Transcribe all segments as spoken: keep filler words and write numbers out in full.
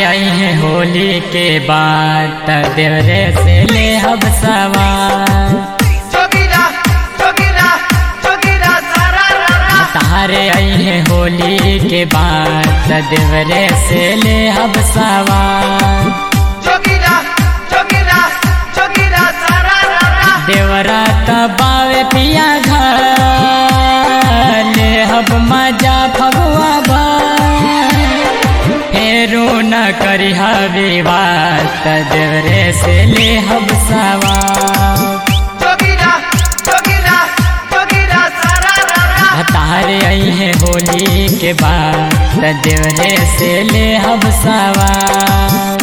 आई हैं होली के बाद देवरे से ले हब सवार। जोगिरा जोगिरा जोगिरा सारा रारा तारे आई हैं होली के बाद देवरे से ले हब सवार। जोगिरा जोगिरा जोगिरा सारा रारा देवरा तबावे पिया घर ले हब मजा फगुआ भर। फेरू न करी विवाद देवरे से ले हब सवार। जोगिरा जोगिरा जोगिरा सारा रारा तारे आई हैं होली के बाद देवरे से ले हब सवार।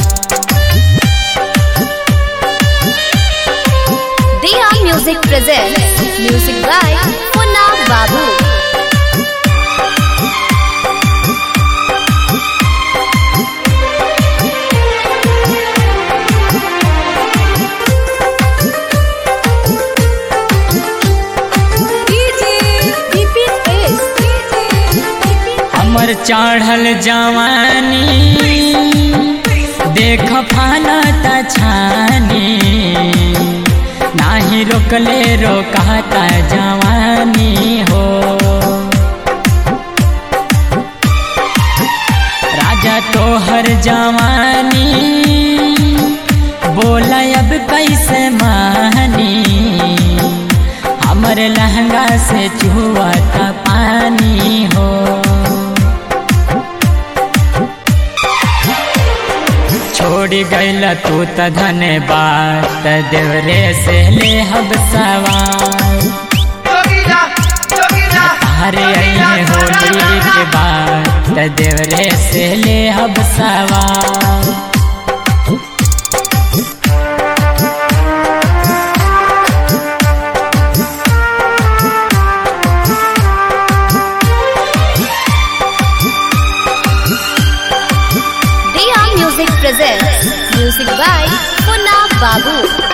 Diya Music presents music by Punna Babu. हमर चढ़ल जवानी देख फानता छानी। नाही रोकले रोकाता जवानी हो। राजा तोहर जवानी बोला अब कैसे मानी। हमर लहंगा से चुहता पानी हो। छोड़ी गईल तू त धन्यवाद देवरे से ले हब सवार। जोगिरा जोगिरा तारे आई हैं होली के बाद देवरे से ले हब सवार। Diya Music presents music by Punna Babu.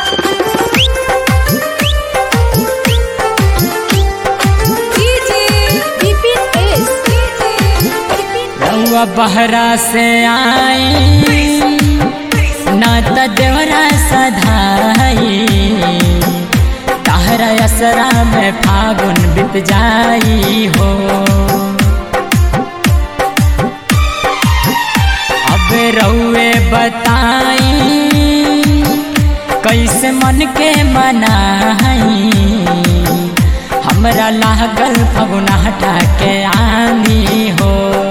रउआ बहरा से आई ना त देवरा सधाई। ताहरा असरा में फागुन बीत जाई हो। अब रउए बताई कैसे मन के मनाई। हमरा लागल फगुना हटा के आनी हो।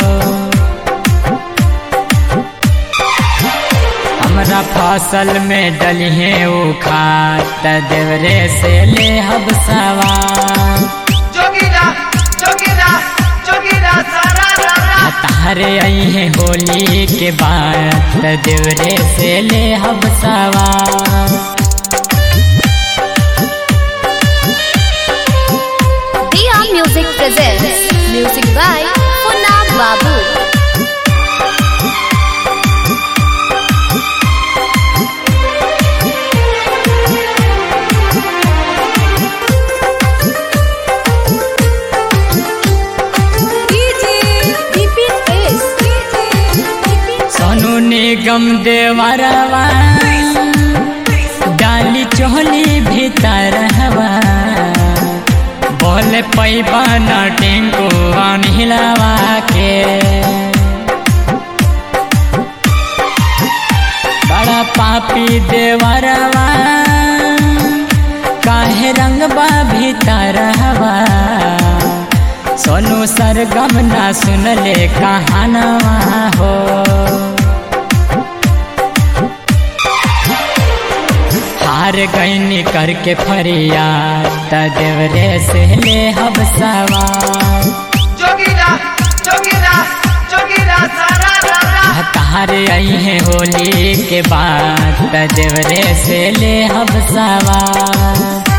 हमरा फसल में डली है उखात देवरे से ले हब सवार। जोगिरा जोगिरा जोगिरा सारा रारा तारे आई हैं होली के बाद देवरे से ले हब सवार। Diya Music presents music by Punna Babu. Sonu Nigam देवरवा डाली चोली भीतर हवा। बोले पैबा न टिंकू अनिलवा के। बड़ा पापी देवरवा काहे रंगबा भीतर हवा। सोनू सरगम ना सुनले कहानवा हो। हार गईनी करके फरियाद देवरे से ले हब सवार। जोगिरा जोगिरा जोगिरा सारा रारा तारे आई हैं होली के बाद देवरे से ले हब सवार।